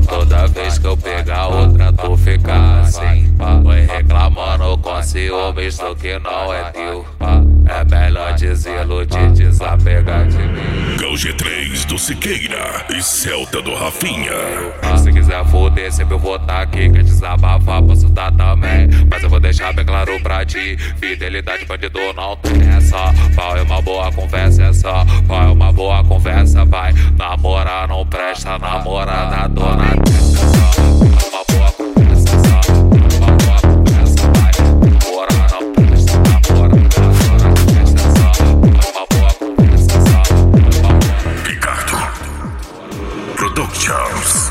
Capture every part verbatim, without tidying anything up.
Toda vez que eu pegar outra, tu fica assim. Vai reclamando com ciúmes do que não é teu. É melhor desiludir, desapegar de mim. G G três do Siqueira e Celta do Rafinha. Se quiser foder, sempre eu vou tá aqui. Quer desabafar, posso dar também. Mas eu vou deixar bem claro pra ti: fidelidade, bandido não tem essa. Pau é uma boa conversa, é só. Pau é uma boa conversa, vai. Namorar não presta, namorada dona testa só. É uma boa conversa, só. Uma boa conversa, vai. Namorar não presta, namorada dona testa só. É uma boa conversa, só. Uma boa... Ricardo Productions.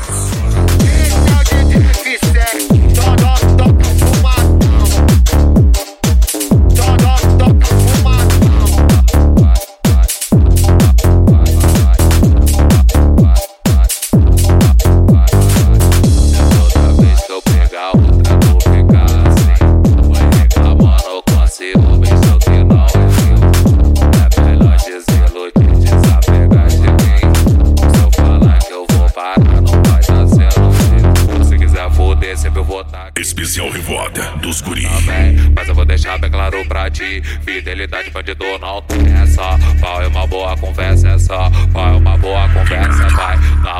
Especial Revoada dos Guri. Mas eu vou deixar bem claro pra ti: fidelidade, bandido não tem essa. Pau é uma boa conversa, é só. Pau é uma boa conversa, vai.